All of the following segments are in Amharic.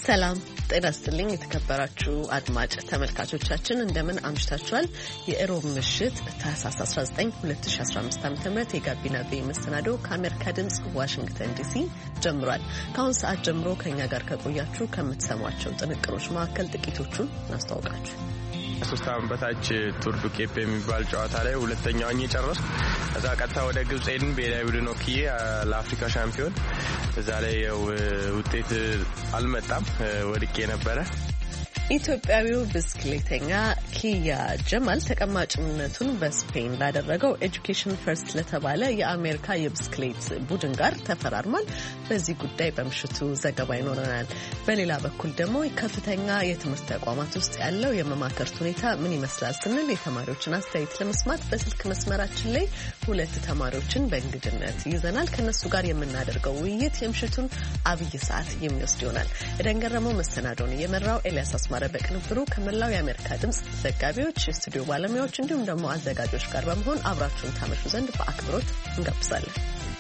ሰላም ጤና ይስጥልኝ የተከበራችሁ አድማጭ ተመልካቾቻችን እንደምን አምሽታችኋል። የኢሮብ ምሽት ታህሳስ 19 2015 ዓ.ም የጋቢና ቤ መሰናዶ ከአሜሪካ ድምጽ ዋሽንግተን ዲሲ ጀምሯል። ከአሁን ሰዓት ጀምሮ ከኛ ጋር ከቆያችሁ ከምትሰሟቸው ጥንቅሮች መካከል ጥቂቶቹን እናስተዋውቃችሁ። 3 ዓመት በታች ቱርዱ ኬፕ የሚባል ጨዋታ ላይ ሁለተኛውን እየጨረስኩ ከዛ ቀጥታ ወደ ግብጽ ሄድን። ብሔራዊ ቡድን ወክዬ ለአፍሪካ ሻምፒዮን እዛ ላይ ውጤት አልመጣም፣ ወድቄ ነበረ። ኢትዮጵያዊው ብስክሌተኛ ኪያ ጀማል ተቀማጭነቱን በስፔን ላደረገው ኤጁኬሽን ፈርስት ለተባለ የአሜሪካ የብስክሌት ቡድን ጋር ተፈራርሟል። በዚህ ጉዳይ በምሽቱ ዘገባ ይኖረናል። በሌላ በኩል ደግሞ ከፍተኛ የትምህርት ተቋማት ውስጥ ያለው የመማከርት ሁኔታ ምን ይመስላል ስንል የተማሪዎችን አስተያየት ለመስማት በስልክ መስመራችን ላይ 2 ተማሪዎችን በእንግድነት ይዘናል። ከነሱ ጋር የምናደርገው ውይይት የምሽቱን አብይ ሰዓት የሚወስድ ይሆናል። እደንገረመው መሰናዶውን የመራው ኤልያስ በቅንብሩ ከመላው የአሜሪካ ድምጽ ዘጋቢዎች፣ የስቱዲዮ ባለሙያዎች እንዲሁም ደግሞ አዘጋጆች ጋር በመሆን አብራችሁን ታመሹ ዘንድ በአክብሮት እንጋብዛለን።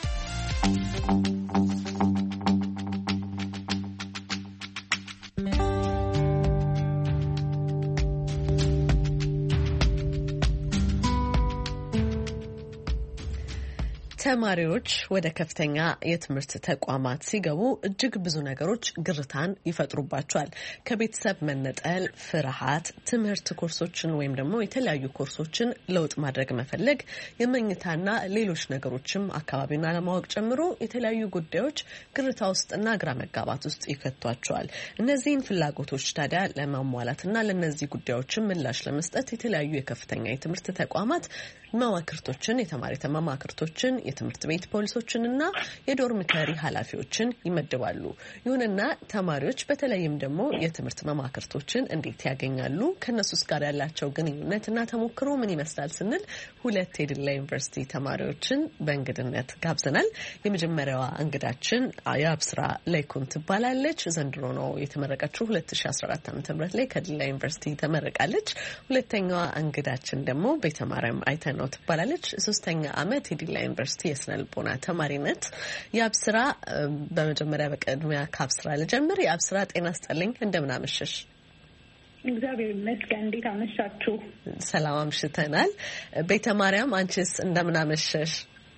ተማሪዎች ወደ ከፍተኛ የትምህርት ተቋማት ሲገቡ እጅግ ብዙ ነገሮች ግርታን ይፈጥሩባቸዋል። ከቤተሰብ መነጠል፣ ፍርሃት፣ ትምህርት ኮርሶችን ወይም ደግሞ የተለያዩ ኮርሶችን ለውጥ ማድረግ መፈለግ፣ የመኝታና ሌሎች ነገሮችም አካባቢውን አለማወቅ ጨምሮ የተለያዩ ጉዳዮች ግርታ ውስጥና ግራ መጋባት ውስጥ ይከቷቸዋል። እነዚህን ፍላጎቶች ታዲያ ለማሟላትና ለእነዚህ ጉዳዮችን ምላሽ ለመስጠት የተለያዩ የከፍተኛ የትምህርት ተቋማት መማክርቶችን፣ የተማሪ መማክርቶችን፣ የትምህርት ቤት ፖሊሶችንና የዶርሚተሪ ኃላፊዎችን ይመድባሉ። ይሁንና ተማሪዎች በተለይም ደግሞ የትምህርት መማክርቶችን እንዴት ያገኛሉ? ከነሱስ ጋር ያላቸው ግንኙነትና ተሞክሮ ምን ይመስላል ስንል 2 የዲላ ዩኒቨርሲቲ ተማሪዎችን በእንግድነት ጋብዘናል። የመጀመሪያዋ እንግዳችን የአብስራ ላይኩን ትባላለች። ዘንድሮ ነው የተመረቀችው። 2014 ዓ.ም ላይ ከዲላ ዩኒቨርሲቲ ተመረቃለች። ሁለተኛዋ እንግዳችን ደግሞ ቤተማርያም አይተነው ትባላለች። 3ኛ ዓመት የዲላ ዩኒቨርሲቲ የስነ ልቦና ተማሪነት። የአብስራ በመጀመሪያ በቅድሚያ ከአብስራ ልጀምር። የአብስራ ጤና ይስጥልኝ፣ እንደምን አመሸሽ? እግዚአብሔር ይመስገን። እንዴት አመሻችሁ? ሰላም አምሽተናል። ቤተማርያም አንቺስ እንደምን አመሸሽ?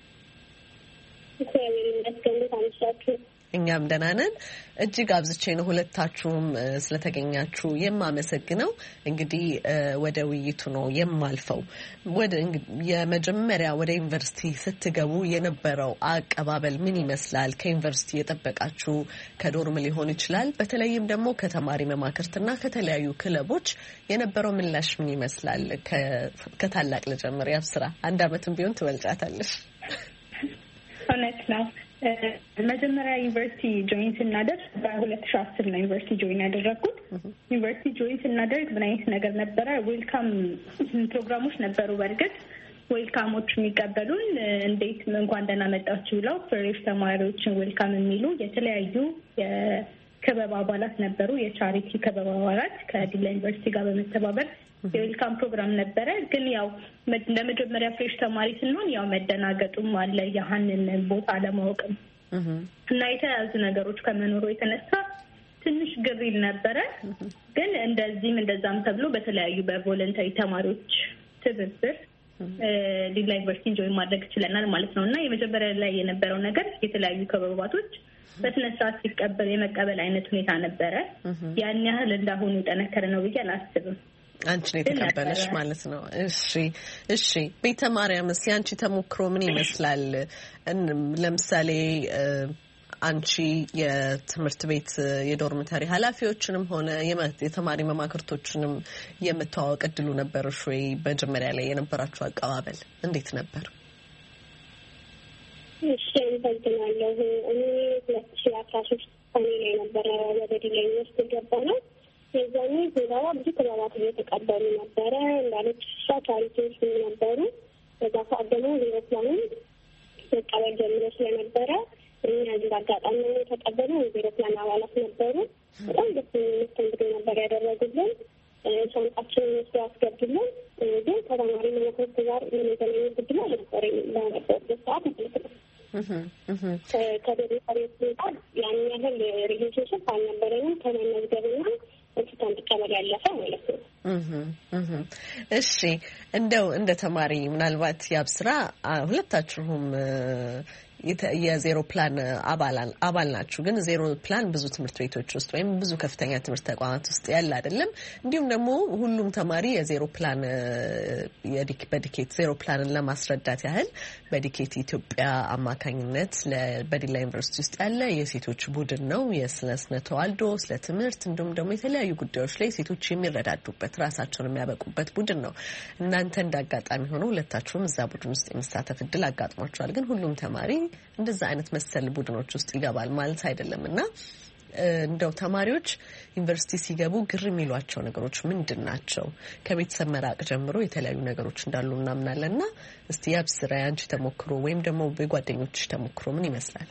እግዚአብሔር ይመስገን። እንዴት አመሻችሁ? እኛም ደህና ነን። እጅግ አብዝቼ ነው ሁለታችሁም ስለተገኛችሁ የማመሰግነው። እንግዲህ ወደ ውይይቱ ነው የማልፈው። የመጀመሪያ ወደ ዩኒቨርሲቲ ስትገቡ የነበረው አቀባበል ምን ይመስላል? ከዩኒቨርሲቲ የጠበቃችሁ ከዶርም ሊሆን ይችላል፣ በተለይም ደግሞ ከተማሪ መማክርትና ከተለያዩ ክለቦች የነበረው ምላሽ ምን ይመስላል? ከታላቅ ልጀምር። ያብስራ 1 ዓመትም ቢሆን ትበልጫታለሽ። እውነት ነው። መጀመሪያ ዩኒቨርሲቲ ጆይን ስናደርግ በ2010 ነው ዩኒቨርሲቲ ጆይን ያደረግኩት። ዩኒቨርሲቲ ጆይን ስናደርግ ምን አይነት ነገር ነበረ? ዌልካም ፕሮግራሞች ነበሩ። በእርግጥ ዌልካሞች የሚቀበሉን እንዴት እንኳን ደህና መጣችሁ ብለው ፍሬሽ ተማሪዎችን ዌልካም የሚሉ የተለያዩ የክበብ አባላት ነበሩ። የቻሪቲ ክበብ አባላት ከዲላ ዩኒቨርሲቲ ጋር በመተባበር የዌልካም ፕሮግራም ነበረ። ግን ያው ለመጀመሪያ ፍሬሽ ተማሪ ስንሆን ያው መደናገጡም አለ፣ ያህንን ቦታ አለማወቅም እና የተያዙ ነገሮች ከመኖሩ የተነሳ ትንሽ ግሪል ነበረ። ግን እንደዚህም እንደዛም ተብሎ በተለያዩ በቮለንተሪ ተማሪዎች ትብብር ዲላ ዩኒቨርሲቲ ጆይን ማድረግ ችለናል ማለት ነው። እና የመጀመሪያ ላይ የነበረው ነገር የተለያዩ ክበባቶች በስነስርዓት ሲቀበል የመቀበል አይነት ሁኔታ ነበረ። ያን ያህል እንዳሁኑ የጠነከረ ነው ብዬ አላስብም። አንቺ ነው የተቀበለሽ ማለት ነው። እሺ ቤተማርያምስ ያንቺ ተሞክሮ ምን ይመስላል? ለምሳሌ አንቺ የትምህርት ቤት የዶርሚተሪ ኃላፊዎችንም ሆነ የተማሪ መማክርቶችንም የምታዋወቅ እድሉ ነበርሽ ወይ? መጀመሪያ ላይ የነበራችሁ አቀባበል እንዴት ነበር? እሺ እንፈልጋለሁ። እኔ 2013 ላይ ነበረ ወደ ዲላ ዩኒቨርሲቲ ገባነው። የዛኔ ዜናዋ ብዙ ክበባት እየተቀበሉ ነበረ። እንዳለች እሷ ቻሪቲዎች ነበሩ። በዛ ሰዓት ደግሞ ዜሮፕላንን መቀበል ጀምሮ ስለነበረ እኛ እዚህ አጋጣሚ የተቀበሉ የዜሮፕላን አባላት ነበሩ። በጣም ደስ መስተንግዶ ነበር ያደረጉልን። ሻንጣችንን ውስጥ ያስገቡልን። ግን ከተማሪ መመክረት ጋር የመገናኘ ግድል አልነበረ በነበረበት ሰዓት ማለት ነው። ከደሪፈሬት ጋር ያን ያህል ሪሌሽንሽፕ አልነበረንም። ከመነዝ ያለፈ ማለት ነው። እሺ እንደው እንደ ተማሪ ምናልባት ያብስራ ሁለታችሁም የዜሮ ፕላን አባል ናችሁ። ግን ዜሮ ፕላን ብዙ ትምህርት ቤቶች ውስጥ ወይም ብዙ ከፍተኛ ትምህርት ተቋማት ውስጥ ያለ አይደለም። እንዲሁም ደግሞ ሁሉም ተማሪ የዜሮ ፕላን በዲኬት ዜሮ ፕላንን ለማስረዳት ያህል በዲኬት ኢትዮጵያ አማካኝነት በዲላ ዩኒቨርሲቲ ውስጥ ያለ የሴቶች ቡድን ነው። ስለ ተዋልዶ፣ ስለ ትምህርት እንዲሁም ደግሞ የተለያዩ ጉዳዮች ላይ ሴቶች የሚረዳዱበት ራሳቸውን የሚያበቁበት ቡድን ነው። እናንተ እንዳጋጣሚ ሆኖ ሁለታችሁም እዛ ቡድን ውስጥ የመሳተፍ እድል አጋጥሟችኋል። ግን ሁሉም ተማሪ እንደዛ አይነት መሰል ቡድኖች ውስጥ ይገባል ማለት አይደለም እና እንደው ተማሪዎች ዩኒቨርሲቲ ሲገቡ ግር የሚሏቸው ነገሮች ምንድን ናቸው? ከቤተሰብ መራቅ ጀምሮ የተለያዩ ነገሮች እንዳሉ እናምናለን እና እስቲ ያብስራ ያንቺ ተሞክሮ ወይም ደግሞ የጓደኞችሽ ተሞክሮ ምን ይመስላል?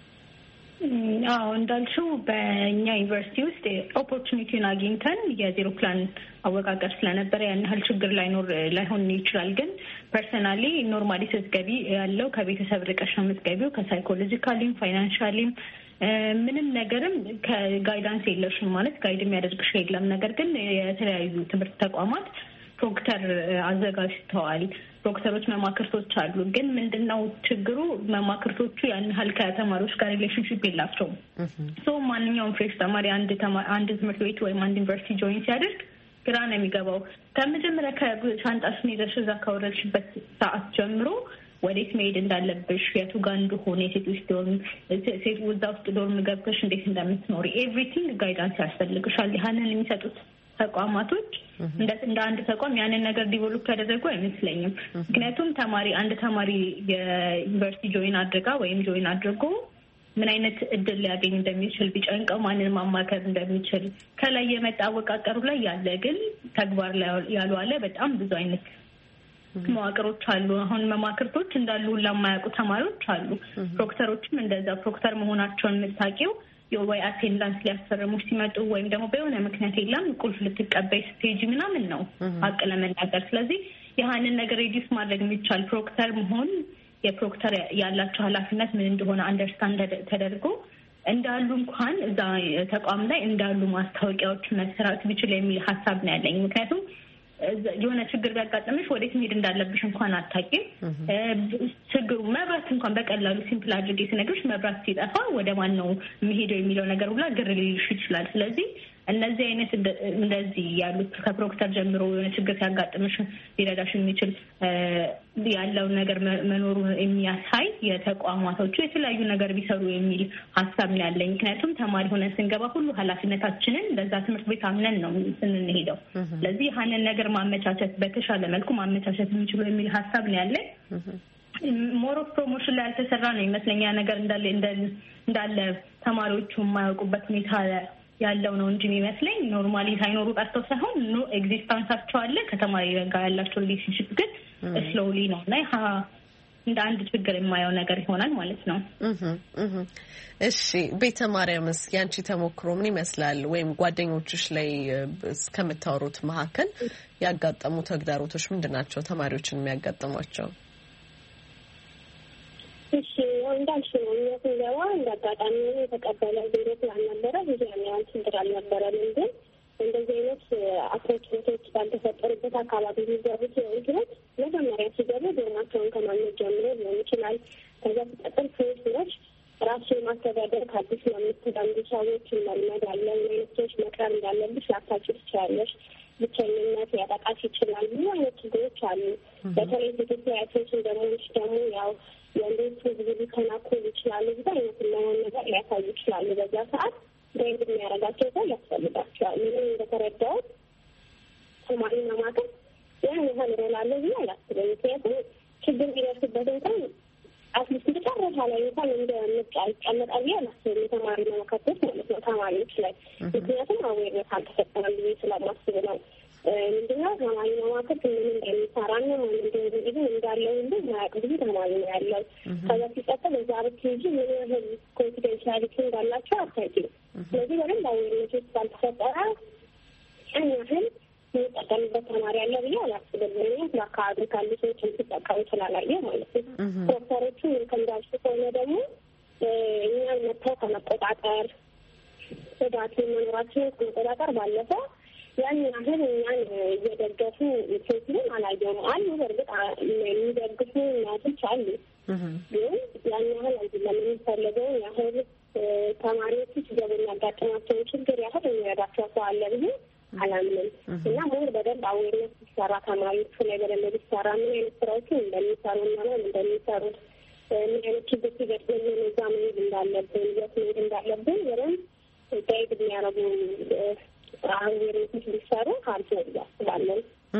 አዎ እንዳልሽው በእኛ ዩኒቨርሲቲ ውስጥ ኦፖርቹኒቲውን አግኝተን የዜሮ ፕላን አወቃቀር ስለነበረ ያን ያህል ችግር ላይሆን ይችላል። ግን ፐርሰናሊ ኖርማሊ ስትገቢ ያለው ከቤተሰብ ርቀሽ ነው የምትገቢው። ከሳይኮሎጂካሊም ፋይናንሻሊም ምንም ነገርም ከጋይዳንስ የለሽም ማለት ጋይድ የሚያደርግሽ የለም። ነገር ግን የተለያዩ ትምህርት ተቋማት ፕሮክተር አዘጋጅተዋል። ፕሮክተሮች መማክርቶች አሉ። ግን ምንድነው ችግሩ? መማክርቶቹ ያን ያህል ከተማሪዎች ጋር ሪሌሽንሺፕ የላቸውም። ሶ ማንኛውም ፍሬሽ ተማሪ አንድ ትምህርት ቤት ወይም አንድ ዩኒቨርሲቲ ጆይን ሲያደርግ ግራ ነው የሚገባው። ከመጀመሪያ ከሻንጣሽን ይዘሽ እዛ ካወረድሽበት ሰዓት ጀምሮ ወዴት መሄድ እንዳለብሽ፣ የቱ ጋር እንደሆነ የሴቶች ዶርም እዛ ውስጥ ዶርም ገብተሽ እንዴት እንደምትኖሪ ኤቭሪቲንግ ጋይዳንስ ያስፈልግሻል። ያንን የሚሰጡት ተቋማቶች እንደ አንድ ተቋም ያንን ነገር ዲቨሎፕ ያደረጉ አይመስለኝም። ምክንያቱም አንድ ተማሪ የዩኒቨርሲቲ ጆይን አድርጎ ምን አይነት እድል ሊያገኝ እንደሚችል ቢጨንቀው ማንን ማማከር እንደሚችል ከላይ የመጣ አወቃቀሩ ላይ ያለ ግን ተግባር ላይ ያልዋለ በጣም ብዙ አይነት መዋቅሮች አሉ። አሁን መማክርቶች እንዳሉ ሁላ የማያውቁ ተማሪዎች አሉ። ፕሮክተሮችም እንደዛ ፕሮክተር መሆናቸውን የምታውቂው ወይ አቴንዳንስ ሊያስፈርሙሽ ሲመጡ ወይም ደግሞ በሆነ ምክንያት የለም ቁልፍ ልትቀበይ ስትሄጂ ምናምን ነው ሀቅ ለመናገር። ስለዚህ ያንን ነገር ሬዲዩስ ማድረግ የሚቻል ፕሮክተር መሆን የፕሮክተር ያላቸው ኃላፊነት ምን እንደሆነ አንደርስታንድ ተደርጎ እንዳሉ እንኳን እዛ ተቋም ላይ እንዳሉ ማስታወቂያዎች መሰራት ቢችል የሚል ሀሳብ ነው ያለኝ። ምክንያቱም የሆነ ችግር ቢያጋጥምሽ ወዴት መሄድ እንዳለብሽ እንኳን አታውቂም። ችግሩ መብራት እንኳን በቀላሉ ሲምፕል አድርጌ ስነግርሽ መብራት ሲጠፋ ወደ ማን ነው የሚሄደው የሚለው ነገር ሁላ ግር ሊልሽ ይችላል። ስለዚህ እነዚህ አይነት እንደዚህ ያሉት ከፕሮክተር ጀምሮ የሆነ ችግር ሲያጋጥምሽ ሊረዳሽ የሚችል ያለውን ነገር መኖሩን የሚያሳይ የተቋማቶቹ የተለያዩ ነገር ቢሰሩ የሚል ሀሳብ ነው ያለኝ። ምክንያቱም ተማሪ ሆነን ስንገባ ሁሉ ኃላፊነታችንን በዛ ትምህርት ቤት አምነን ነው ስንሄደው። ስለዚህ ያንን ነገር ማመቻቸት በተሻለ መልኩ ማመቻቸት የሚችሉ የሚል ሀሳብ ነው ያለኝ። ሞር ኦፍ ፕሮሞሽን ላይ ያልተሰራ ነው ይመስለኛ ነገር እንዳለ ተማሪዎቹ የማያውቁበት ሁኔታ ያለው ነው እንጂ የሚመስለኝ ኖርማሊ ሳይኖሩ ቀርተው ሳይሆን ኤግዚስታንሳቸው አለ። ከተማሪ ጋር ያላቸው ሪሌሽንሺፕ ግን ስሎሊ ነው እና እንደ አንድ ችግር የማየው ነገር ይሆናል ማለት ነው። እሺ ቤተ ማርያምስ ያንቺ ተሞክሮ ምን ይመስላል? ወይም ጓደኞችሽ ላይ እስከምታወሩት መካከል ያጋጠሙ ተግዳሮቶች ምንድን ናቸው? ተማሪዎችን የሚያጋጥሟቸው? እሺ እንዳልሽ ነው እኛ ስንገባ እንዳጋጣሚ የተቀበለ ዜሮ ፕላን ነበረ። ብዙ ያኛውን ችግር አልነበረንም። ግን እንደዚህ አይነት ኦፖርቹኒቲዎች ባልተፈጠሩበት አካባቢ የሚገቡት እንትኖች መጀመሪያ ሲገቡ ዶርማቸውን ከማግኘት ጀምሮ ሊሆን ይችላል። ከዛ ሲቀጥል ፕሮጀክቶች ራሱ የማስተዳደር ከአዲስ ለምትዳንዱ ሰዎች መልመድ አለ። ሌሎች መቅረብ እንዳለብሽ ላታጭ ትችላለሽ። ብቸኝነት ያጠቃሽ ይችላል። ብዙ አይነት ችግሮች አሉ። በተለይ ኢትዮጵያ ያቶችን ደግሞ ያው የእንዴት ብዙ ሊተናኮሉ ይችላሉ። ብዙ አይነት የማይሆን ነገር ሊያሳዩ ይችላሉ። በዛ ሰዓት ጋይድ የሚያደርጋቸው ሰው ያስፈልጋቸዋል። ምንም እንደተረዳሁት ተማሪ መማከር ያን ያህል ሮል አለ ብዬ አላስብም። ምክንያቱም ችግር ቢደርስበት እንኳን አትሊስት መጨረሻ ላይ እንኳን እንደ ምርጫ ይቀመጣል ብዬ አላስብም። የተማሪ መማከርቶች ማለት ነው ተማሪዎች ላይ ምክንያቱም አዌርነት አልተፈጠረም ብዬ ስለማስብ ነው። ምንድነው ተማሪ መማከር ምን እንደሚሰራና ምን እንደሚሄድ እንዳለው ሁሉ ማያውቅ ብዙ ተማሪ ነው ያለው። ከዛ ሲቀጥል እዛ ብትሄጂ ምን ያህል ኮንፊደንሻሊቲ እንዳላቸው አታውቂም። ስለዚህ በደንብ አዌርነት ውስጥ ባልተፈጠረ ያን ያህል የሚጠቀምበት ተማሪ ያለ ብዬ አላስብም። በአካባቢ ካሉ ሰዎች ሲጠቀሙ ስላላየ ማለት ነው። ፕሮፌሰሮቹ ከእንዳልሽ ከሆነ ደግሞ እኛን መጥተው ከመቆጣጠር ስጋት መኖራችን ከመቆጣጠር ባለፈ ያን ያህል እኛን እየደገፉ ሴትልን አላየሁም። አሉ በእርግጥ የሚደግፉ እናቶች አሉ፣ ግን ያን ያህል አይደለም። የሚፈለገውን ያህል ተማሪዎቹ ሲገቡ የሚያጋጥማቸውን ችግር ያህል የሚረዳቸው ሰው አለ ብዬ አላምንም። እና ሞር በደንብ አዌርነስ ሲሰራ ተማሪዎቹ ላይ በደንብ ቢሰራ ምን አይነት ስራዎችን እንደሚሰሩ እና ምን እንደሚሰሩት ምን አይነት ችግር ሲገጥመን እዛ መሄድ እንዳለብን የት መሄድ እንዳለብን በደንብ ጋይድ የሚያደርጉ አዌርነሶች ሊሰሩ አሪፍ ነው ብዬ አስባለሁ።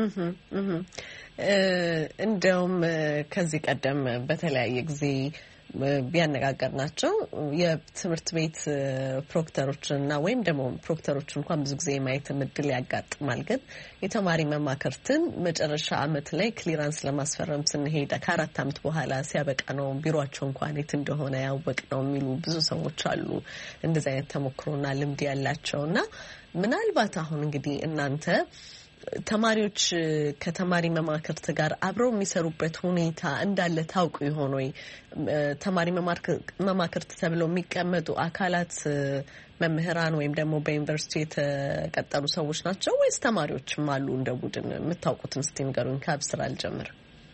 እንደውም ከዚህ ቀደም በተለያየ ጊዜ ቢያነጋገርናቸው የትምህርት ቤት ፕሮክተሮችና ወይም ደግሞ ፕሮክተሮች እንኳን ብዙ ጊዜ የማየት እድል ያጋጥማል። ግን የተማሪ መማክርትን መጨረሻ አመት ላይ ክሊራንስ ለማስፈረም ስንሄድ ከ4 አመት በኋላ ሲያበቃ ነው ቢሮአቸው እንኳን የት እንደሆነ ያወቅ ነው የሚሉ ብዙ ሰዎች አሉ። እንደዚህ አይነት ተሞክሮና ልምድ ያላቸውና ምናልባት አሁን እንግዲህ እናንተ ተማሪዎች ከተማሪ መማክርት ጋር አብረው የሚሰሩበት ሁኔታ እንዳለ ታውቁ ይሆን ወይ? ተማሪ መማክርት ተብለው የሚቀመጡ አካላት መምህራን ወይም ደግሞ በዩኒቨርሲቲ የተቀጠሩ ሰዎች ናቸው ወይስ ተማሪዎችም አሉ? እንደ ቡድን የምታውቁትን እስቲ ንገሩኝ። ከአብስራ አልጀምር።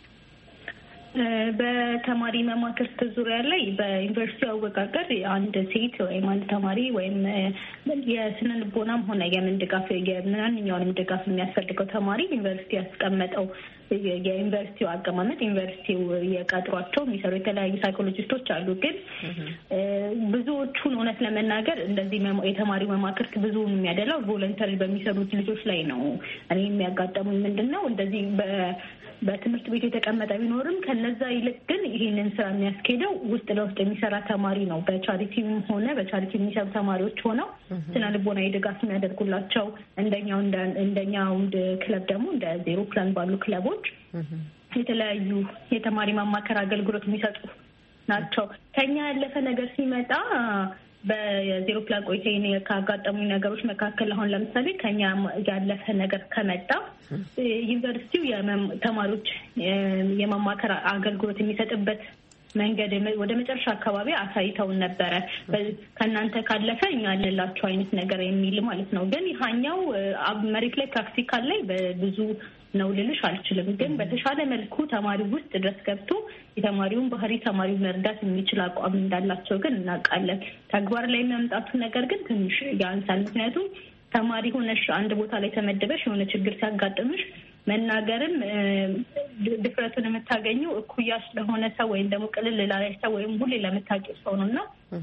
በተማሪ መማክርት ዙሪያ ላይ በዩኒቨርሲቲ አወቃቀር አንድ ሴት ወይም አንድ ተማሪ ወይም የስነ ልቦናም ሆነ የምን ድጋፍ የማንኛውንም ድጋፍ የሚያስፈልገው ተማሪ ዩኒቨርሲቲ ያስቀመጠው የዩኒቨርሲቲው አቀማመጥ ዩኒቨርሲቲው የቀጥሯቸው የሚሰሩ የተለያዩ ሳይኮሎጂስቶች አሉ። ግን ብዙዎቹን እውነት ለመናገር እንደዚህ የተማሪ መማክርት ብዙውን የሚያደላው ቮለንተሪ በሚሰሩት ልጆች ላይ ነው። እኔ የሚያጋጠሙኝ ምንድነው እንደዚህ በትምህርት ቤት የተቀመጠ ቢኖርም ከነዛ ይልቅ ግን ይሄንን ስራ የሚያስኬደው ውስጥ ለውስጥ የሚሰራ ተማሪ ነው። በቻሪቲም ሆነ በቻሪቲ የሚሰሩ ተማሪዎች ሆነው ስነ ልቦናዊ ድጋፍ የሚያደርጉላቸው እንደኛው ክለብ ደግሞ እንደ ዜሮ ፕላን ባሉ ክለቦች የተለያዩ የተማሪ ማማከር አገልግሎት የሚሰጡ ናቸው። ከኛ ያለፈ ነገር ሲመጣ በዜሮ ፕላን ቆይታዬ ካጋጠሙኝ ነገሮች መካከል አሁን ለምሳሌ ከኛ ያለፈ ነገር ከመጣ ዩኒቨርሲቲው ተማሪዎች የማማከር አገልግሎት የሚሰጥበት መንገድ ወደ መጨረሻ አካባቢ አሳይተውን ነበረ። ከእናንተ ካለፈ እኛ ያለላችሁ አይነት ነገር የሚል ማለት ነው። ግን ይሄኛው መሬት ላይ ፕራክቲካል ላይ በብዙ ነው ልልሽ አልችልም። ግን በተሻለ መልኩ ተማሪው ውስጥ ድረስ ገብቶ የተማሪውን ባህሪ ተማሪው መርዳት የሚችል አቋም እንዳላቸው ግን እናውቃለን። ተግባር ላይ የሚያመጣቱ ነገር ግን ትንሽ ያንሳል። ምክንያቱም ተማሪ ሆነሽ አንድ ቦታ ላይ ተመደበሽ የሆነ ችግር ሲያጋጥምሽ መናገርም ድፍረቱን የምታገኘው እኩያ ስለሆነ ሰው ወይም ደግሞ ቅልል ላላይ ሰው ወይም ሁሌ ለምታውቂው ሰው ነውና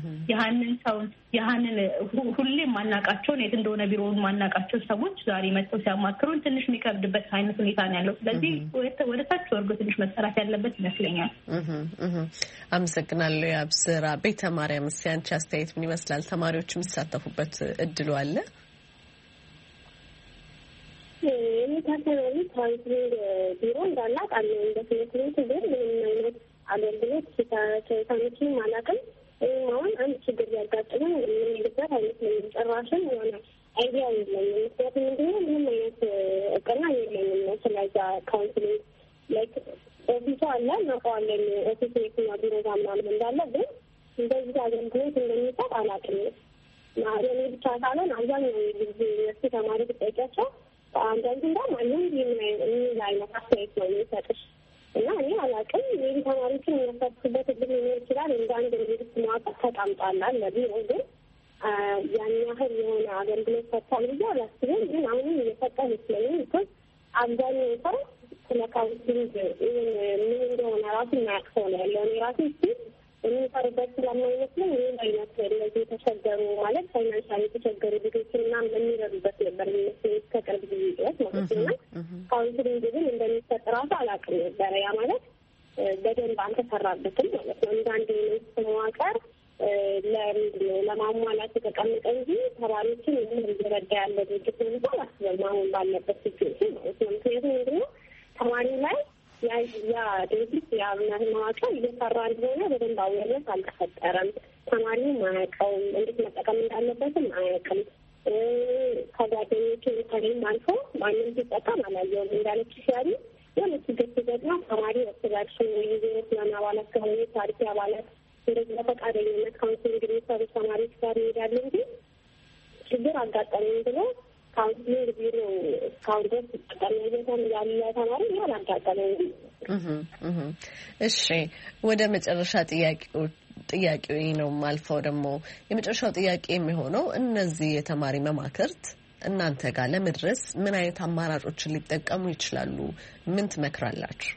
ያንን ሁሌ ማናቃቸውን የት እንደሆነ ቢሮውን ማናቃቸው ሰዎች ዛሬ መጥተው ሲያማክሩን ትንሽ የሚከብድበት አይነት ሁኔታ ነው ያለው። ስለዚህ ወደ ታች ወርዶ ትንሽ መሰራት ያለበት ይመስለኛል። አመሰግናለሁ። የአብስራ ቤተ ማርያም ሲያንቺ አስተያየት ምን ይመስላል? ተማሪዎች የሚሳተፉበት እድሉ አለ? የሚታሰበው ካውንስሊንግ ቢሮ እንዳላት አለ። እንደ ትምህርት ቤት ግን ምንም አይነት አገልግሎት ከሳምንት አላውቅም። አሁን አንድ ችግር ያጋጥመን የምንሄድበት አይመስለኝም። ጭራሽም የሆነ አይዲያ የለኝም። ምክንያቱም ምንድነው ምንም አይነት እውቅና የለኝም ነው ስለዛ ካውንስሊንግ ላይክ ኦፊሱ አለ እናውቀዋለን። ኦፊስ ቤትና ቢሮ ጋር ምናምን እንዳለ ግን እንደዚህ አገልግሎት እንደሚሰጥ አላውቅም። እኔ ብቻ ሳልሆን አብዛኛው ጊዜ ዩኒቨርሲቲ ተማሪ ብጠይቂያቸው አንዳንዱ እንዳውም አሁን የሚል አይነት አስተያየት ነው የሚሰጥሽ እና እኔ አላውቅም። ሌሊ ተማሪዎችን የሚያሳትፉበት እድል ሊኖር ይችላል። እንደ አንድ መንግስት መዋቅር ተቀምጧላል። ለቢሮ ግን ያን ያህል የሆነ አገልግሎት ሰጥቷል ብዬ አላስብም። ግን አሁንም እየሰጠ ይመስለኛል። ቢኮዝ አብዛኛው ሰው ስለ ካውንስሊንግ ምን እንደሆነ ራሱ የማያውቅ ሰው ነው ያለው። እኔ ራሱ የሚሰሩበት ስለማይመስለኝ ይህን አይነት ለዚህ የተቸገሩ ማለት ፋይናንሻል የተቸገሩ ልጆችን ምናምን የሚረዱበት ነበር የሚመስለኝ እስከ ቅርብ ጊዜ ድረስ ማለት ነው። ካውንስሊንግ ግን እንደሚሰጥ ራሱ አላውቅም ነበረ። ያ ማለት በደንብ አልተሰራበትም ማለት ነው። እንደ አንድ የመንግስት መዋቅር ለምንድነው ለማሟላት የተቀመጠ እንጂ ተማሪዎችን ምን እየረዳ ያለ ድርጅት ነው እንኳን አላስብም አሁን ባለበት ሲቹዌሽን ማለት ነው። ምክንያቱም ምንድነው ተማሪው ላይ ያ ድርጅት ያ መዋቅር እየሰራ እንደሆነ በደንብ አዌርነስ አልተፈጠረም። ተማሪውም አያውቀውም፣ እንዴት መጠቀም እንዳለበትም አያውቅም። ከጓደኞቹ ከሌም አልፎ ማንም ሲጠቀም አላየውም። እንዳለች ሲያሉ የሆነ ችግር ሲገጥመው ተማሪ ወስዳች የዜሮ ፕላን አባላት ከሆኑ ታሪክ አባላት እንደዚህ በፈቃደኝነት ካውንስሊንግ የሚሰሩ ተማሪዎች ጋር ይሄዳሉ እንጂ ችግር አጋጠመኝ ብሎ ካውንስሊንግ ቢሮ እስካሁን ድረስ ተጠቃሚ ያለ ተማሪ ያላጋጠመኝ። እሺ ወደ መጨረሻ ጥያቄው ነው ማልፈው ደግሞ የመጨረሻው ጥያቄ የሚሆነው እነዚህ የተማሪ መማክርት እናንተ ጋር ለመድረስ ምን አይነት አማራጮችን ሊጠቀሙ ይችላሉ? ምን ትመክራላችሁ?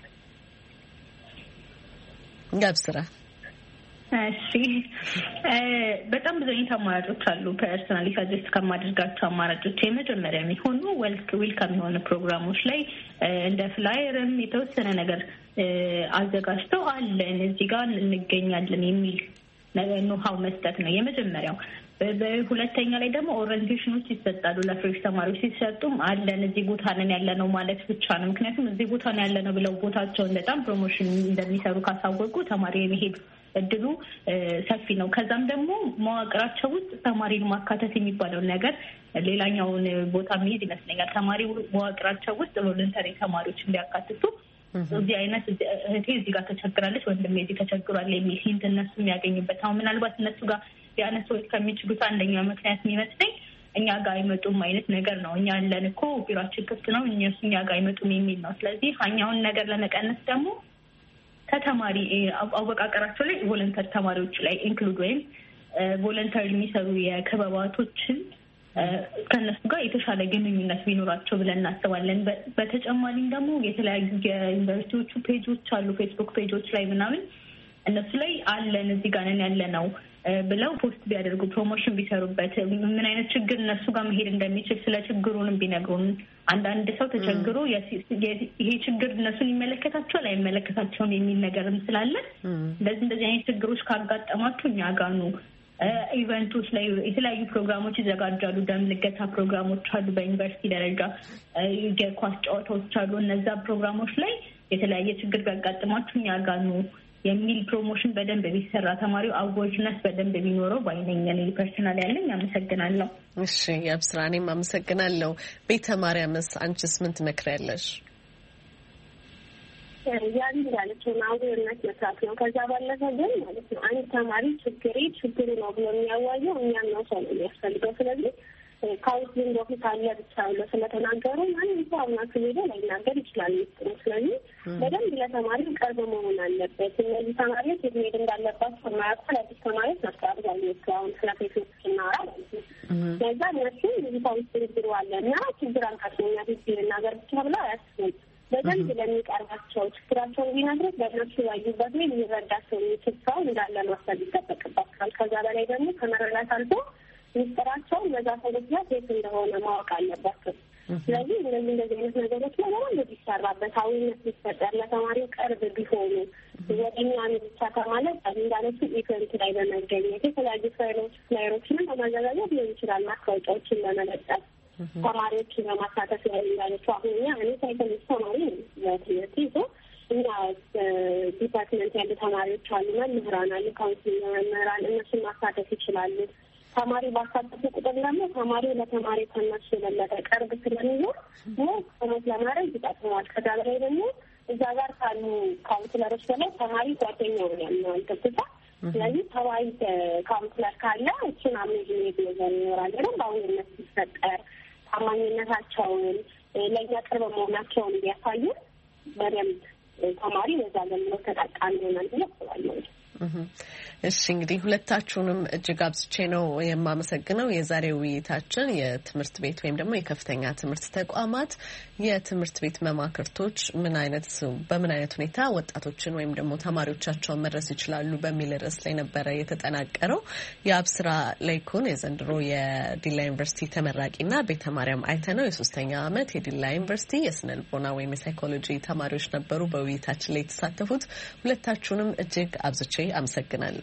ጋብስራ። እሺ በጣም ብዙ አይነት አማራጮች አሉ። ፐርሰናሊ ሰጀስት ከማድረጋቸው አማራጮች የመጀመሪያ የሚሆኑ ዌልካም የሆኑ ፕሮግራሞች ላይ እንደ ፍላየርም የተወሰነ ነገር አዘጋጅተው አለን እዚህ ጋር እንገኛለን የሚል ኖሃው መስጠት ነው የመጀመሪያው። በሁለተኛ ላይ ደግሞ ኦሪንቴሽኖች ይሰጣሉ ለፍሬሽ ተማሪዎች። ሲሰጡም አለን እዚህ ቦታ ነን ያለነው ማለት ብቻ ነው። ምክንያቱም እዚህ ቦታ ነን ያለነው ብለው ቦታቸውን በጣም ፕሮሞሽን እንደሚሰሩ ካሳወቁ ተማሪ የመሄድ እድሉ ሰፊ ነው። ከዛም ደግሞ መዋቅራቸው ውስጥ ተማሪን ማካተት የሚባለውን ነገር ሌላኛውን ቦታ የሚይዝ ይመስለኛል። ተማሪ መዋቅራቸው ውስጥ ቮለንተሪ ተማሪዎች እንዲያካትቱ እዚህ አይነት እህቴ እዚህ ጋር ተቸግራለች፣ ወንድሜ እዚህ ተቸግሯል የሚል ሂንት እነሱ የሚያገኙበት። አሁን ምናልባት እነሱ ጋር ሊያነሱት ከሚችሉት አንደኛው ምክንያት የሚመስለኝ እኛ ጋር አይመጡም አይነት ነገር ነው። እኛ ያለን እኮ ቢሯችን ክፍት ነው፣ እነሱ እኛ ጋር አይመጡም የሚል ነው። ስለዚህ ሀኛውን ነገር ለመቀነስ ደግሞ ከተማሪ አወቃቀራቸው ላይ ቮለንተር ተማሪዎች ላይ ኢንክሉድ ወይም ቮለንተሪ የሚሰሩ የክበባቶችን ከነሱ ጋር የተሻለ ግንኙነት ቢኖራቸው ብለን እናስባለን። በተጨማሪም ደግሞ የተለያዩ የዩኒቨርሲቲዎቹ ፔጆች አሉ፣ ፌስቡክ ፔጆች ላይ ምናምን እነሱ ላይ አለን እዚህ ጋር ነን ያለ ነው ብለው ፖስት ቢያደርጉ ፕሮሞሽን ቢሰሩበት ምን አይነት ችግር እነሱ ጋር መሄድ እንደሚችል ስለ ችግሩንም ቢነግሩን። አንዳንድ ሰው ተቸግሮ ይሄ ችግር እነሱን ይመለከታቸዋል አይመለከታቸውም የሚል ነገርም ስላለ እንደዚህ አይነት ችግሮች ካጋጠማችሁ እኛ ጋር ነው። ኢቨንቶች ላይ የተለያዩ ፕሮግራሞች ይዘጋጃሉ። ደም ልገሳ ፕሮግራሞች አሉ፣ በዩኒቨርሲቲ ደረጃ የኳስ ጨዋታዎች አሉ። እነዛ ፕሮግራሞች ላይ የተለያየ ችግር ቢያጋጥማችሁ እኛ ጋር ነው የሚል ፕሮሞሽን በደንብ ቢሰራ ተማሪው አዋጅነት በደንብ ቢኖረው ባይነኝ እኔ ፐርሰናል ያለኝ። አመሰግናለሁ። እሺ ያብስራ፣ እኔም አመሰግናለሁ። ቤተ ማርያምስ አንቺስ ምን ትመክሪያለሽ? ያን ያለችው አዌርነስ መስራት ነው። ከዛ ባለፈ ግን ማለት ነው አንድ ተማሪ ችግሩ ነው ብሎ የሚያዋየው እኛም ነው ሰው ነው የሚያስፈልገው። ስለዚህ ካውንስሊንግ ኦፊስ አለ ብቻ ብሎ ስለተናገሩ ማንም ሰው አምናቱ ሄዶ ላይናገር ይችላል። ስለዚህ በደንብ ለተማሪ ቅርብ መሆን አለበት። እነዚህ ተማሪዎች የት መሄድ እንዳለባቸው የማያውቁ አዲስ ተማሪዎች መስራት ያለች አሁን ስለ ፌስቡክ ስናወራ ማለት ነው። ለዛ እነሱ እዚህ ካውንስሊንግ ብሎ አለ እና ችግር አንካተኛ ልናገር ብቻ ብለው አያስቡም። በደንብ ለሚቀርባቸው ችግራቸውን ቢነግሩት በእነሱ ያዩበት ላይ ሊረዳቸው የሚችል ሰው እንዳለ ማሰብ ይጠበቅባቸዋል። ከዛ በላይ ደግሞ ከመረዳት አልፎ ሚስጥራቸው በዛ ሰዎች ላይ የት እንደሆነ ማወቅ አለባቸው። ስለዚህ እንደዚህ አይነት ነገሮች ላይ በደንብ ቢሰራበት፣ አዊነት ቢፈጠር፣ ለተማሪው ቅርብ ቢሆኑ ወደኛን ብቻ ከማለት እንዳለሱ ኢቨንት ላይ በመገኘት የተለያዩ ፍላየሮችንም በማዘጋጀት ሊሆን ይችላል፣ ማስታወቂያዎችን በመለጠፍ ተማሪዎችን በማሳተፍ ላይ እንዳለችው አሁን እኔ ሳይኮሎጂ ተማሪ በትምህርት ይዞ እኛ ዲፓርትመንት ያሉ ተማሪዎች አሉ፣ መምህራን አሉ፣ ካውንስሊንግ መምህራን እነሱን ማሳተፍ ይችላሉ። ተማሪ ባሳተፉ ቁጥር ደግሞ ተማሪው ለተማሪ ከነሱ የበለጠ ቅርብ ስለሚኖር ሞት ለማድረግ ይጠቅመዋል። ከዛ በላይ ደግሞ እዛ ጋር ካሉ ካውንስለሮች በላይ ተማሪ ጓደኛው ያለዋል ገብታ። ስለዚህ ተማሪ ካውንስለር ካለ እሱን አሜዝ ሜድ ነገር ይኖራል። ደግሞ አዌርነስ ሲፈጠር ታማኝነታቸውን ለእኛ ቅርብ መሆናቸውን ቢያሳዩ በደንብ ተማሪ በዛ አገልግሎት ተጠቃሚ ይሆናል ብዬ አስባለሁ። እሺ እንግዲህ ሁለታችሁንም እጅግ አብዝቼ ነው የማመሰግነው። የዛሬው ውይይታችን የትምህርት ቤት ወይም ደግሞ የከፍተኛ ትምህርት ተቋማት የትምህርት ቤት መማክርቶች በምን አይነት ሁኔታ ወጣቶችን ወይም ደግሞ ተማሪዎቻቸውን መድረስ ይችላሉ በሚል ርዕስ ላይ ነበረ የተጠናቀረው። የአብስራ ላይኩን የዘንድሮ የዲላ ዩኒቨርሲቲ ተመራቂና ቤተ ማርያም አይተነው የ3ኛ ዓመት የዲላ ዩኒቨርሲቲ የስነ ልቦና ወይም የሳይኮሎጂ ተማሪዎች ነበሩ በውይይታችን ላይ የተሳተፉት። ሁለታችሁንም እጅግ አብዝቼ አመሰግናለሁ።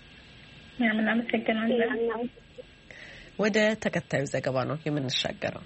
ወደ ተከታዩ ዘገባ ነው የምንሻገረው።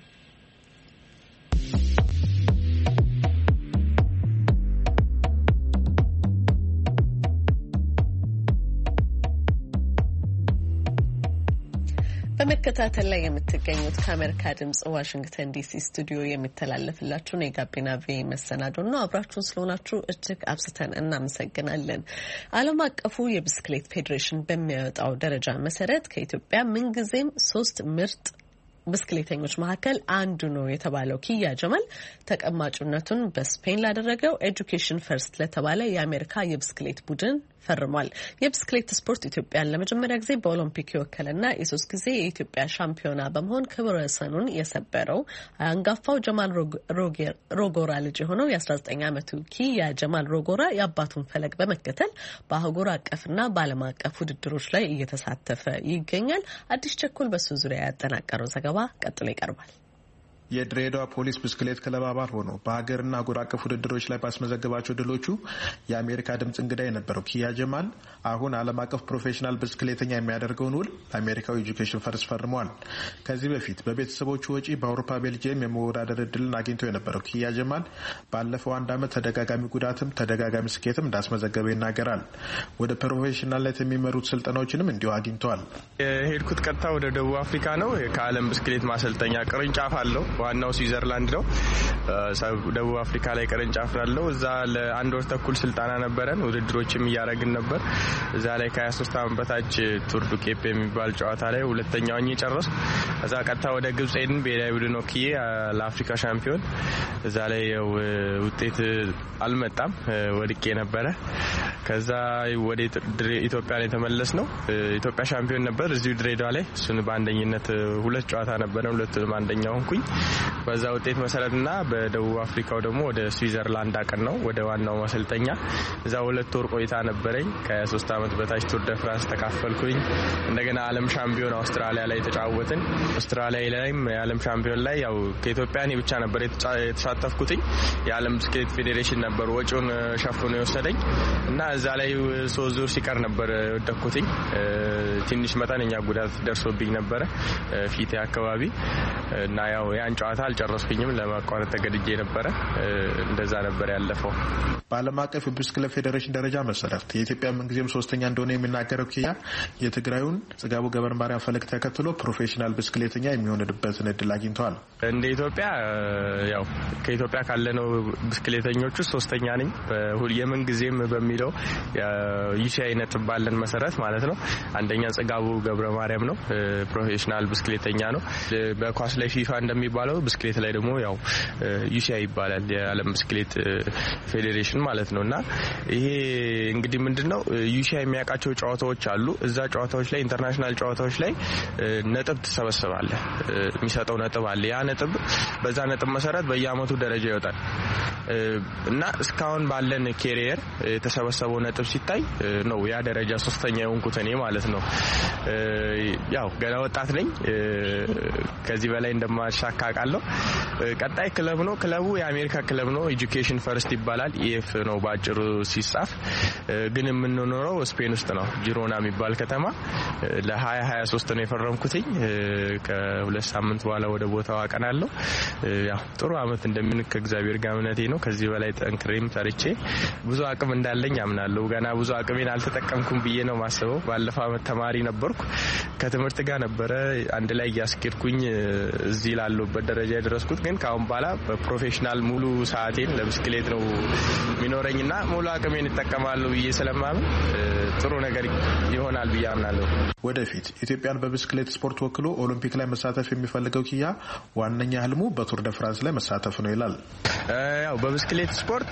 በመከታተል ላይ የምትገኙት ከአሜሪካ ድምጽ ዋሽንግተን ዲሲ ስቱዲዮ የሚተላለፍላችሁን የጋቢና ቪ መሰናዶ ነው። አብራችሁን ስለሆናችሁ እጅግ አብዝተን እናመሰግናለን። ዓለም አቀፉ የብስክሌት ፌዴሬሽን በሚያወጣው ደረጃ መሰረት ከኢትዮጵያ ምንጊዜም 3 ምርጥ ብስክሌተኞች መካከል አንዱ ነው የተባለው ኪያ ጀማል ተቀማጭነቱን በስፔን ላደረገው ኤጁኬሽን ፈርስት ለተባለ የአሜሪካ የብስክሌት ቡድን ፈርሟል። የብስክሌት ስፖርት ኢትዮጵያን ለመጀመሪያ ጊዜ በኦሎምፒክ የወከለና የ3 ጊዜ የኢትዮጵያ ሻምፒዮና በመሆን ክብረ ወሰኑን የሰበረው አንጋፋው ጀማል ሮጎራ ልጅ የሆነው የ19 ዓመቱ ኪያ ጀማል ሮጎራ የአባቱን ፈለግ በመከተል በአህጉር አቀፍና በዓለም አቀፍ ውድድሮች ላይ እየተሳተፈ ይገኛል። አዲስ ቸኮል በሱ ዙሪያ ያጠናቀረው ዘገባ ቀጥሎ ይቀርባል። የድሬዳዋ ፖሊስ ብስክሌት ክለብ አባል ሆኖ በሀገርና አህጉር አቀፍ ውድድሮች ላይ ባስመዘገባቸው ድሎቹ የአሜሪካ ድምጽ እንግዳ የነበረው ኪያ ጀማል አሁን ዓለም አቀፍ ፕሮፌሽናል ብስክሌተኛ የሚያደርገውን ውል ለአሜሪካው ኤጁኬሽን ፈርስት ፈርመዋል። ከዚህ በፊት በቤተሰቦቹ ወጪ በአውሮፓ ቤልጅየም የመወዳደር እድልን አግኝቶ የነበረው ኪያ ጀማል ባለፈው 1 ዓመት ተደጋጋሚ ጉዳትም ተደጋጋሚ ስኬትም እንዳስመዘገበ ይናገራል። ወደ ፕሮፌሽናልነት የሚመሩት ስልጠናዎችንም እንዲሁ አግኝተዋል። የሄድኩት ቀጥታ ወደ ደቡብ አፍሪካ ነው። ከዓለም ብስክሌት ማሰልጠኛ ቅርንጫፍ አለው። ዋናው ስዊዘርላንድ ነው። ደቡብ አፍሪካ ላይ ቅርንጫፍ አለው። እዛ ለ1 ወር ተኩል ስልጠና ነበረን። ውድድሮችም እያደረግን ነበር። እዛ ላይ ከ23 ዓመት በታች ቱር ዱ ኬፕ የሚባል ጨዋታ ላይ ሁለተኛውን ጨረስኩ። እዛ ቀጥታ ወደ ግብጽ ሄድን። ብሔራዊ ቡድን ወክዬ ለአፍሪካ ሻምፒዮን እዛ ላይ ውጤት አልመጣም፣ ወድቄ ነበረ። ከዛ ወደ ኢትዮጵያ ላይ ተመለስ ነው። ኢትዮጵያ ሻምፒዮን ነበር እዚሁ ድሬዳዋ ላይ። እሱን በአንደኝነት 2 ጨዋታ ነበረ፣ 2 አንደኛ ሆንኩኝ። በዛ ውጤት መሰረትና በደቡብ አፍሪካው ደግሞ ወደ ስዊዘርላንድ አቀን ነው ወደ ዋናው ማሰልጠኛ። እዛ 2 ወር ቆይታ ነበረኝ። ከ3 ዓመት በታች ቱር ደ ፍራንስ ተካፈልኩኝ። እንደገና ዓለም ሻምፒዮን አውስትራሊያ ላይ ተጫወትን። አውስትራሊያ ላይም የዓለም ሻምፒዮን ላይ ያው ከኢትዮጵያ እኔ ብቻ ነበር የተሳተፍኩትኝ። የዓለም ብስክሌት ፌዴሬሽን ነበር ወጪውን ሸፍኖ የወሰደኝ እና እዛ ላይ 3 ዙር ሲቀር ነበር ወደኩትኝ። ትንሽ መጠነኛ ጉዳት ደርሶብኝ ነበረ ፊቴ አካባቢ እና ያው ያን ጨዋታ አልጨረስኩኝም፣ ለማቋረጥ ተገድጄ ነበረ። እንደዛ ነበር ያለፈው። በዓለም አቀፍ ብስክሌት ፌዴሬሽን ደረጃ መሰረት የኢትዮጵያ ምንጊዜም 3ኛ እንደሆነ የሚናገረው ኪያ የትግራዩን ጽጋቡ ገበረ ማርያም ፈለግ ተከትሎ ፕሮፌሽናል ብስክሌተኛ የሚሆንበትን እድል አግኝተዋል። እንደ ኢትዮጵያ ያው ከኢትዮጵያ ካለነው ብስክሌተኞች ውስጥ 3ኛ ነኝ። የምንጊዜም በሚለው ዩሲአይ ነጥብ ባለን መሰረት ማለት ነው። አንደኛ ጽጋቡ ገብረ ማርያም ነው፣ ፕሮፌሽናል ብስክሌተኛ ነው። በኳስ ላይ ፊፋ እንደሚባለው ብስክሌት ላይ ደግሞ ያው ዩሲአይ ይባላል፣ የዓለም ብስክሌት ፌዴሬሽን ማለት ነውና ይሄ እንግዲህ ምንድነው ዩሲአይ የሚያውቃቸው ጨዋታዎች አሉ። እዛ ጨዋታዎች ላይ ኢንተርናሽናል ጨዋታዎች ላይ ነጥብ ተሰበሰባለህ፣ የሚሰጠው ነጥብ አለ። ያ ነጥብ በዛ ነጥብ መሰረት በየአመቱ ደረጃ ይወጣል እና እስካሁን ባለን ኬሪየር የተሰበሰበው ነጥብ ሲታይ ነው ያ ደረጃ 3ኛ የሆንኩት እኔ ማለት ነው። ያው ገና ወጣት ነኝ፣ ከዚህ በላይ እንደማሻካ አውቃለሁ። ቀጣይ ክለብ ነው። ክለቡ የአሜሪካ ክለብ ነው። ኤጁኬሽን ፈርስት ይባላል። ኢኤፍ ነው ባጭሩ ሲጻፍ። ግን የምንኖረው ስፔን ውስጥ ነው፣ ጂሮና የሚባል ከተማ። ለ2023 ነው የፈረምኩትኝ። ከ2 ሳምንት በኋላ ወደ ቦታው አቀናለሁ። ያው ጥሩ አመት እንደምን ከእግዚአብሔር ጋር እምነቴ ነው። ከዚህ በላይ ጠንክሬም ሰርቼ ብዙ አቅም እንዳለኝ አምናለሁ። ገና ብዙ አቅሜን አልተጠቀምኩም ብዬ ነው ማስበው። ባለፈው አመት ተማሪ ነበርኩ። ከትምህርት ጋር ነበረ አንድ ላይ ያስኬድኩኝ እዚህ ላለሁበት ደረጃ የደረስኩት። ግን ካሁን በኋላ በፕሮፌሽናል ሙሉ ሰዓቴን ለብስክሌት ነው የሚኖረኝና ሙሉ አቅሜን እጠቀማለሁ ብዬ ስለማምን ጥሩ ነገር ይሆናል ብዬ አምናለሁ። ወደፊት ኢትዮጵያን በብስክሌት ስፖርት ወክሎ ኦሎምፒክ ላይ መሳተፍ የሚፈልገው ኪያ ዋነኛ ህልሙ በቱር ደ ፍራንስ ላይ መሳተፍ ነው ይላል። ያው በብስክሌት ስፖርት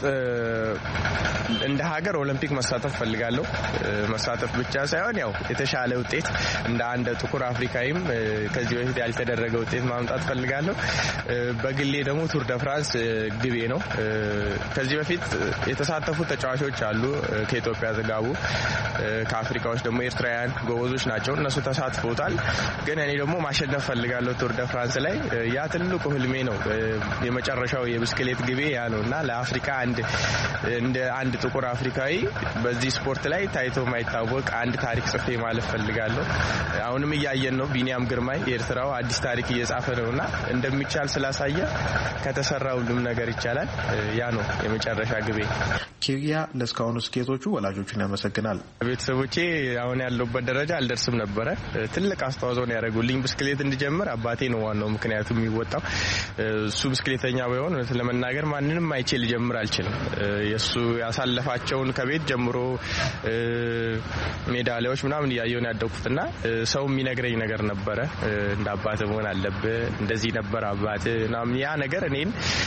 እንደ ሀገር ኦሎምፒክ መሳተፍ ፈልጋለሁ። መሳተፍ ብቻ ሳይሆን ያው የተሻለ ውጤት እንደ አንድ ጥቁር አፍሪካዊም ከዚህ በፊት ያልተደረገ ውጤት ማምጣት ፈልጋለሁ። በግሌ ደግሞ ቱር ደ ፍራንስ ግቤ ነው። ከዚህ በፊት የተሳተፉ ተጫዋቾች አሉ። ከኢትዮጵያ ዘጋቡ፣ ከአፍሪካዎች ደግሞ ኤርትራውያን ጎበዞች ናቸው። እነሱ ተሳትፈውታል። ግን እኔ ደግሞ ማሸነፍ ፈልጋለሁ ቱር ደ ፍራንስ ላይ። ያ ትልቁ ህልሜ ነው። የመጨረሻው የብስክሌት ግቤ ያ ነውና ለአፍሪካ እንደ አንድ ጥቁር አፍሪካዊ በዚህ ስፖርት ላይ ታይቶ ማይታወቅ አንድ ታሪክ ጽፌ ማለፍ ፈልጋለሁ። አሁንም እያየን ነው። ቢኒያም ግርማይ የኤርትራው አዲስ ታሪክ እየጻፈ ነውና እንደሚቻል ስላሳየ ከተሰራ ሁሉም ነገር ይቻላል። ያ ነው የመጨረሻ ግቤ። ኪያ ለስካሁኑ ስኬቶቹ ወላጆቹን ያመሰግናል። ቤተሰቦቼ አሁን ያለውበት ደረጃ አልደርስም ነበረ። ትልቅ አስተዋጽኦ ነው ያደረጉልኝ። ብስክሌት እንድጀምር አባቴ ነው ዋናው ምክንያቱ የሚወጣው። እሱ ብስክሌተኛ ባይሆን ለመናገር ማንንም አይቼ ልጀምር አልችልም። የሱ ያሳለፋቸውን ከቤት ቤት ጀምሮ ሜዳሊያዎች ምናምን ያየው ያደኩትና ሰው የሚነግረኝ ነገር ነበረ እንደ አባት መሆን አለብህ እንደዚህ ነበር አባት ምናምን ያ ነገር እኔን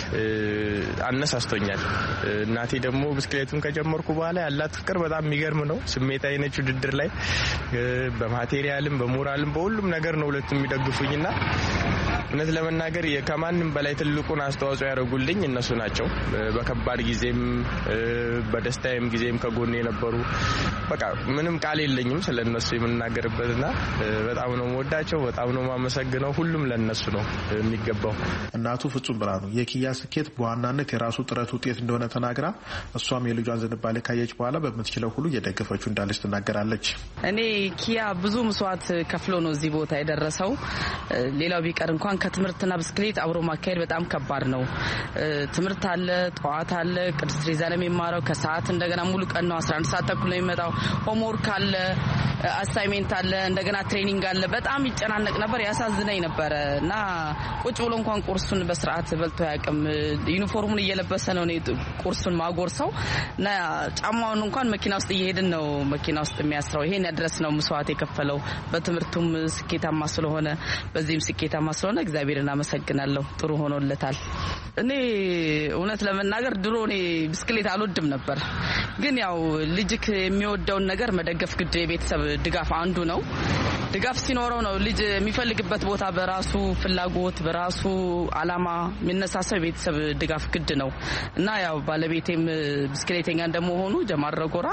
አነሳስቶኛል እናቴ ደግሞ ብስክሌቱን ከጀመርኩ በኋላ ያላት ፍቅር በጣም የሚገርም ነው ስሜታዊ ነች ውድድር ላይ በማቴሪያልም በሞራልም በሁሉም ነገር ነው ሁለቱም የሚደግፉኝና እውነት ለመናገር ከማንም በላይ ትልቁን አስተዋጽኦ ያደርጉልኝ እነሱ ናቸው በከባድ ጊዜም በደስታዬም ጊዜም ከጎኔ የነበሩ በቃ ምንም ቃል የለኝም ስለነሱ የምናገርበትና በጣም ነው ወዳቸው በጣም ነው ማመሰግነው ሁሉም ለነሱ ነው የሚገባው እናቱ ፍጹም ብርሃኑ የኪያ ስኬት በዋናነት የራሱ ጥረት ውጤት እንደሆነ ተናግራ እሷም የልጇን ዝንባሌ ካየች በኋላ በመትችለው ሁሉ እየደገፈችው እንዳለች ትናገራለች እኔ ኪያ ብዙ መስዋዕት ከፍሎ ነው እዚህ ቦታ የደረሰው ሌላው ቢቀር እንኳን ከትምህርትና ብስክሌት አብሮ ማካሄድ በጣም ከባድ ነው ትምህርት አለ ጧት አለ ቅድስት ትሬዛ ነው የሚማረው ከሰዓት እንደገና ሙሉ ቀን ነው 11 ሰዓት ተኩል ነው የሚመጣው ሆምወርክ አለ አሳይመንት አለ እንደገና ትሬኒንግ አለ በጣም ይጨናነቅ ነበር ያሳዝነኝ ነበር እና ቁጭ ብሎ እንኳን ቁርሱን በስርዓት በልቶ ያቅም ዩኒፎርሙን እየለበሰ ነው ቁርሱን ማጎርሰው እና ጫማውን እንኳን መኪና ውስጥ እየሄድን ነው መኪና ውስጥ የሚያስረው ይሄን ያድረስ ነው መስዋዕት የከፈለው በትምህርቱም ስኬታማ ስለሆነ በዚህም ስኬታማ ስለሆነ እግዚአብሔርን አመሰግናለሁ ጥሩ ሆኖለታል እኔ እውነት ለመናገር ድሮ እኔ ብስክሌት አልወድም ነበር ግን ያው ልጅክ የሚወደውን ነገር መደገፍ ግድ የቤተሰብ ድጋፍ አንዱ ነው ድጋፍ ሲኖረው ነው ልጅ የሚፈልግበት ቦታ በራሱ ፍላጎት በራሱ አላማ የሚነሳሰው ቤተሰብ ድጋፍ ግድ ነው እና ያው ባለቤቴም ብስክሌተኛ እንደመሆኑ ጀማረጎራ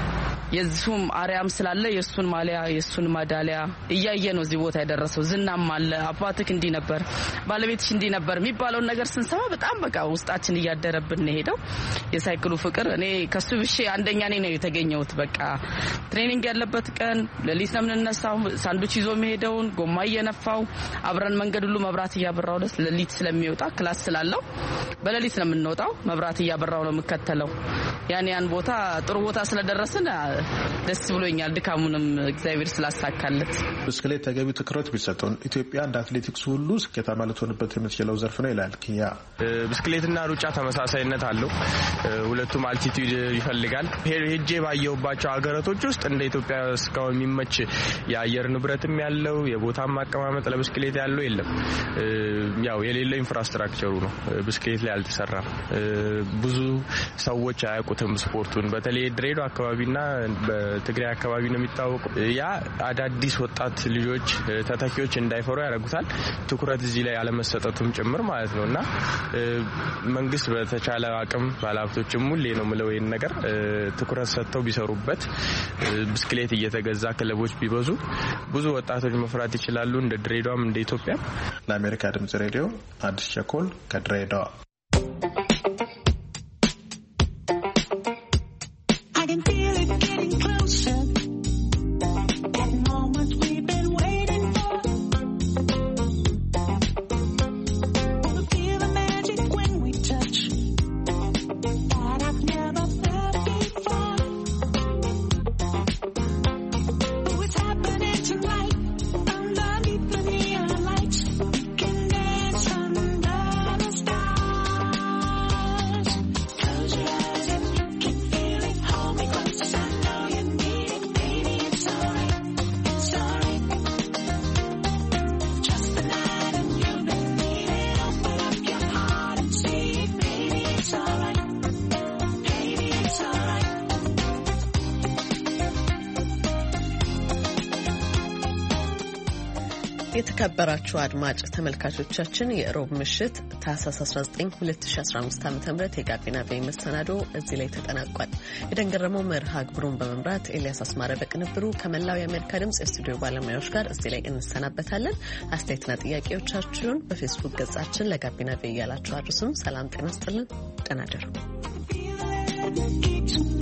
የሱም አሪያም ስላለ የሱን ማሊያ የሱን ማዳሊያ እያየ ነው እዚህ ቦታ ያደረሰው ዝናም አለ አባትክ እንዲ ነበር ባለቤትሽ እንዲ ነበር የሚባለው ነገር ስንሰማ በጣም በቃ ውስጣችን እያደረብን ነው ሄደው የሳይክሉ ፍቅር እኔ ከሱ ብቻ አንደኛ ነኝ የተገኘሁት በቃ ትሬኒንግ ያለበት ቀን ለሊት ነው የምንነሳው ሳንዱች ይዞ መሄደውን ጎማ እየነፋው አብረን መንገድ ሁሉ መብራት እያበራው ለሊት ስለሚወጣ ክላስ ስላለው በለሊት ነው የምንወጣው መብራት እያበራው ነው የምከተለው ያን ቦታ ጥሩ ቦታ ስለደረስን ደስ ብሎኛል ድካሙንም እግዚአብሔር ስላሳካለት ብስክሌት ተገቢ ትኩረት ቢሰጠው ኢትዮጵያ እንደ አትሌቲክስ ሁሉ ስኬታማ ልትሆንበት የምትችለው ዘርፍ ነው ይላል ኪያ ብስክሌትና ሩጫ ተመሳሳይነት አለው ሁለቱም አልቲቲዩድ ይፈልጋል ሄጄ ባየውባቸው ሀገራቶች ውስጥ እንደ ኢትዮጵያ እስካሁን የሚመች የአየር ንብረትም ያለው የቦታም አቀማመጥ ለብስክሌት ያለው የለም ያው የሌለው ኢንፍራስትራክቸሩ ነው ብስክሌት ላይ አልተሰራም ብዙ ሰዎች አያውቁትም ስፖርቱን በተለይ ድሬዳዋ አካባቢና በትግራይ አካባቢ ነው የሚታወቀው ያ አዳዲስ ወጣት ልጆች ተተኪዎች እንዳይፈሩ ያደርጉታል ትኩረት እዚህ ላይ ያለመሰጠቱም ጭምር ማለት ነውና መንግስት በተቻለ አቅም ባለሀብቶችም ሁሌ ነው ምለው ይሄን ነገር ትኩረት ሰጥተው ቢሰሩበት ብስክሌት እየተገዛ ክለቦች ቢበዙ ብዙ ወጣቶች መፍራት ይችላሉ እንደ ድሬዳዋም እንደ ኢትዮጵያ ለአሜሪካ ድምጽ ሬዲዮ አዲስ ቸኮል ከድሬዳዋ የተከበራችሁ አድማጭ ተመልካቾቻችን የሮብ ምሽት ታህሳስ 19 2015 ዓ.ም የጋቢና ቤ መሰናዶ እዚህ ላይ ተጠናቋል። የደንገረመው መርሃ ግብሩን በመምራት ኤልያስ አስማረ በቅንብሩ ከመላው የአሜሪካ ድምጽ የስቱዲዮ ባለሙያዎች ጋር እዚህ ላይ እንሰናበታለን። አስተያየትና ጥያቄዎቻችሁን በፌስቡክ ገጻችን ለጋቢና ቤ ያላችሁ አድርሱን። ሰላም ጤና ይስጥልን። ደህና እደሩ።